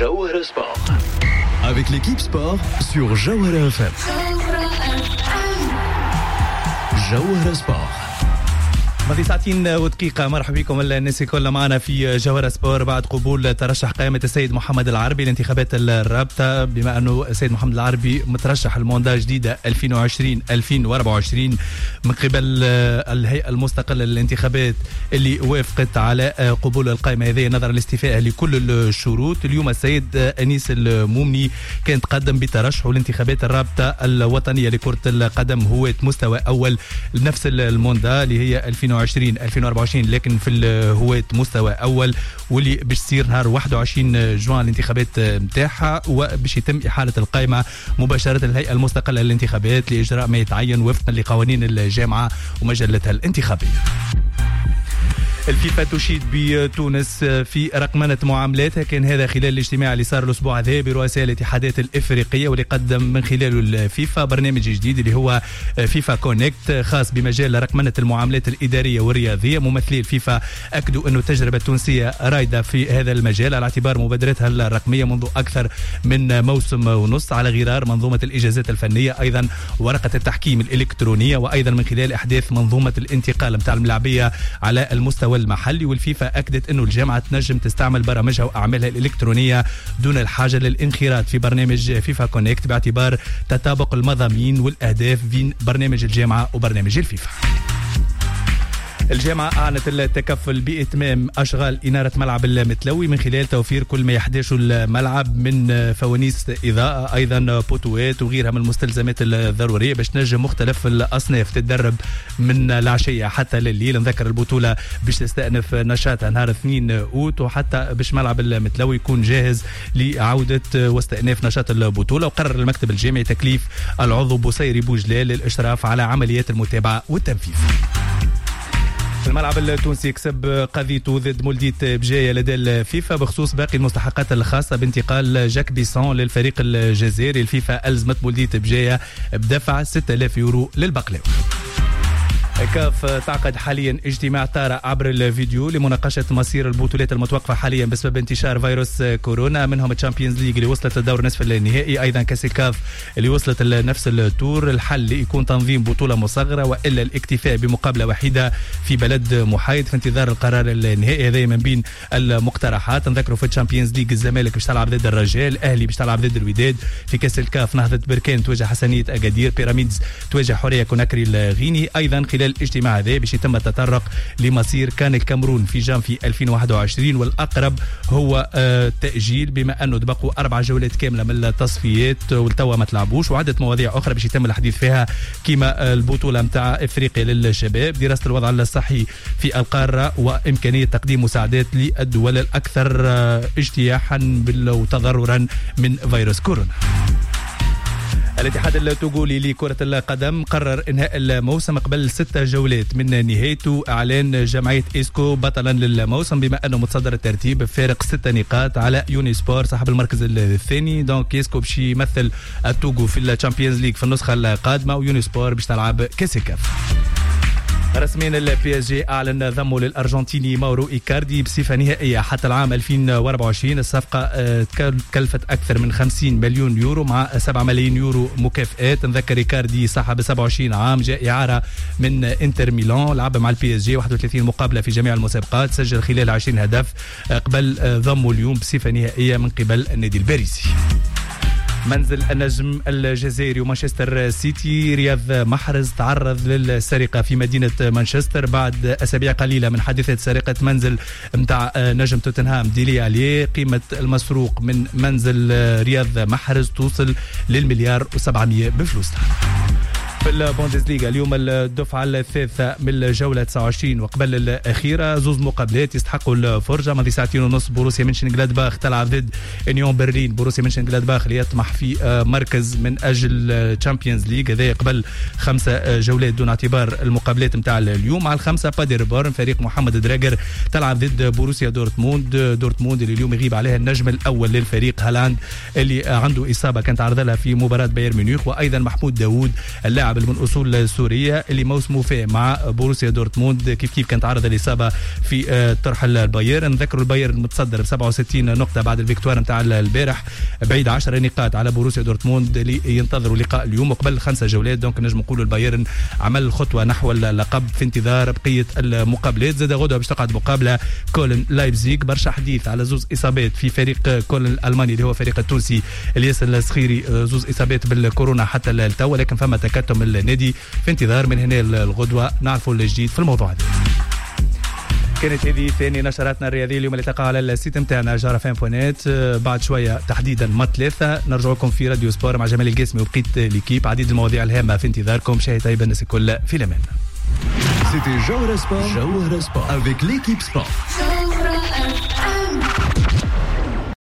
Jawahara Sport. Avec l'équipe sport sur Jawahara FM. Jawahara Sport. ماضي ساعتين ودقيقة. مرحبا بكم الناس كلها معنا في جوهرة سبور بعد قبول ترشح قائمة السيد محمد العربي لانتخابات الرابطة، بما أنه السيد محمد العربي مترشح الموندة جديدة 2020-2024 من قبل الهيئة المستقلة للانتخابات اللي وافقت على قبول القائمة هذه نظرا لاستيفائها لكل الشروط. اليوم السيد أنيس المومني كان تقدم بترشحه لانتخابات الرابطة الوطنية لكرة القدم هواة مستوى أول لنفس الموندة اللي هي 2020-2024 لكن في الهواة مستوى أول، واللي باش تصير نهار 21 جوان الانتخابات متاعها، وباش يتم إحالة القائمة مباشرة الهيئة المستقلة للانتخابات لإجراء ما يتعين وفقا لقوانين الجامعة ومجلتها الانتخابية. الفيفا تشيد بتونس في رقمنة معاملاتها. كان هذا خلال الاجتماع اللي صار الأسبوع هذا برؤساء الاتحادات الإفريقية، واللي قدم من خلاله الفيفا برنامج جديد اللي هو فيفا كونكت خاص بمجال رقمنة المعاملات الإدارية والرياضية. ممثلي الفيفا أكدوا أن التجربة التونسية رائدة في هذا المجال على اعتبار مبادرتها الرقمية منذ أكثر من موسم ونص على غرار منظومة الإجازات الفنية، أيضا ورقة التحكيم الإلكترونية، وأيضا من خلال إحداث منظومة الانتقال متاع الملاعبية على المستوى المحلي. والفيفا أكدت أنه الجامعة تنجم تستعمل برامجها وأعمالها الإلكترونية دون الحاجة للانخراط في برنامج فيفا كونكت باعتبار تطابق المضامين والأهداف بين برنامج الجامعة وبرنامج الفيفا. الجامعة أعلنت التكفل بإتمام أشغال إنارة ملعب المتلوي من خلال توفير كل ما يحتاجه الملعب من فوانيس إضاءة، أيضا بوتوات وغيرها من المستلزمات الضرورية باش تنجم مختلف الأصناف تتدرب من العشية حتى لليل. نذكر البطولة باش تستأنف نشاطها نهار 2 أوت، وحتى باش ملعب المتلوي يكون جاهز لعودة واستئناف نشاط البطولة. وقرر المكتب الجامعي تكليف العضو بوسيري بوجلال للإشراف على عمليات المتابعة والتنفيذ. الملعب التونسي كسب قضيته ضد مولدية بجاية لدى الفيفا بخصوص باقي المستحقات الخاصة بانتقال جاك بيسون للفريق الجزائري. الفيفا ألزمت مولدية بجاية بدفع 6000 يورو للبقلاوي. كاف تعقد حاليا اجتماع طارئ عبر الفيديو لمناقشة مصير البطولات المتوقفة حاليا بسبب انتشار فيروس كورونا، منهم الشامبيونز ليج اللي وصلت للدور نصف النهائي، ايضا كاس الكاف اللي وصلت لنفس التور. الحل يكون تنظيم بطولة مصغرة والا الاكتفاء بمقابلة وحيدة في بلد محايد في انتظار القرار النهائي. هذا من بين المقترحات. نذكروا في الشامبيونز ليج الزمالك باش تلعب ضد الرجال، الاهلي باش تلعب ضد الوداد. في كاس الكاف نهضة بركان تواجه حسنية اكادير، بيراميدز تواجه حورية كوناكري الغيني. ايضا خلال الاجتماع هذا باش يتم التطرق لمصير كان الكاميرون في جانفي 2021، والاقرب هو تاجيل بما انه تبقوا 4 جولات كامله من التصفيات والتوا ما تلعبوش، وعده مواضيع اخرى باش يتم الحديث فيها كما البطوله نتاع افريقيا للشباب، دراسه الوضع الصحي في القاره، وامكانيه تقديم مساعدات للدول الاكثر اجتياحا وتضررا من فيروس كورونا. الاتحاد التوغولي لكرة القدم قرر انهاء الموسم قبل 6 جولات من نهايته. اعلان جمعية إيسكو بطلا للموسم بما انه متصدر الترتيب بفارق 6 نقاط على يونيسبور صاحب المركز الثاني. دونك إيسكو باش يمثل التوغو في الشامبيونز ليج في النسخة القادمة، ويونيسبور باش تلعب كاس الكاف. رسميا البي اس جي اعلن ضمه للارجنتيني ماورو ايكاردي بصفه نهائيه حتى العام 2024. الصفقه كلفت اكثر من 50 مليون يورو مع 7 ملايين يورو مكافئات. نذكر ايكاردي صاحب 27 عام، جاء اعاره من انتر ميلان، لعب مع البي اس جي 31 مقابله في جميع المسابقات، سجل خلال 20 هدف قبل ضمه اليوم بصفه نهائيه من قبل النادي الباريسي. منزل النجم الجزائري ومانشستر سيتي رياض محرز تعرض للسرقة في مدينة مانشستر بعد أسابيع قليلة من حادثة سرقة منزل متاع نجم توتنهام ديلي عليه. قيمة المسروق من منزل رياض محرز توصل للمليار و700 بفلوسنا. في البوندسليغا اليوم الدفعة الثالثة من الجولة 29 وقبل الأخيرة، زوز مقابلات يستحقوا الفرجة. ماضي ساعتين ونص بوروسيا منشنغلادباخ تلعب ضد انيون برلين. بوروسيا منشنغلادباخ اللي يطمح في مركز من أجل تشامبيونز ليج، هذا قبل 5 جولات دون اعتبار المقابلات متاع اليوم. على 5 بادربورن فريق محمد دراجر تلعب ضد بوروسيا دورتموند اللي اليوم يغيب عليها النجم الأول للفريق هالاند اللي عنده إصابة كانت عرض لها في مباراة بايرن ميونخ، وأيضا محمود داوود اللاعب اللاعب من اصول سوريه اللي موسمه فيه مع بوروسيا دورتموند كيف كانت عرض الاصابه في طرح البايرن. نذكروا البايرن متصدر ب 67 نقطه بعد الفيكتوار نتاع البارح، بعيد 10 نقاط على بوروسيا دورتموند اللي ينتظروا لقاء اليوم وقبل 5 جولات. دونك نجم نقولوا البايرن عمل خطوه نحو اللقب في انتظار بقيه المقابلات. زاد غدوه باش تقعد مقابله كولن لايبزيغ، برشا حديث على زوز اصابات في فريق كولن الالماني اللي هو فريق التونسي الياس الصخيري، زوز اصابات بالكورونا حتى التو، ولكن فما تكتم النادي في انتظار من هنا الغدوه نعرفوا الجديد في الموضوع هذا. كانت هذه ثاني نشراتنا الرياضيه اليوم اللي تلقاها على السيت نتاعنا جارة فان بوينت. بعد شويه تحديدا ما 3 نرجع لكم في راديو سبور مع جمال القاسمي وبقيه ليكيب، عديد المواضيع الهامه في انتظاركم. شاهد طيب الناس الكل في الامان. C'était Jawara Sport avec l'équipe sport.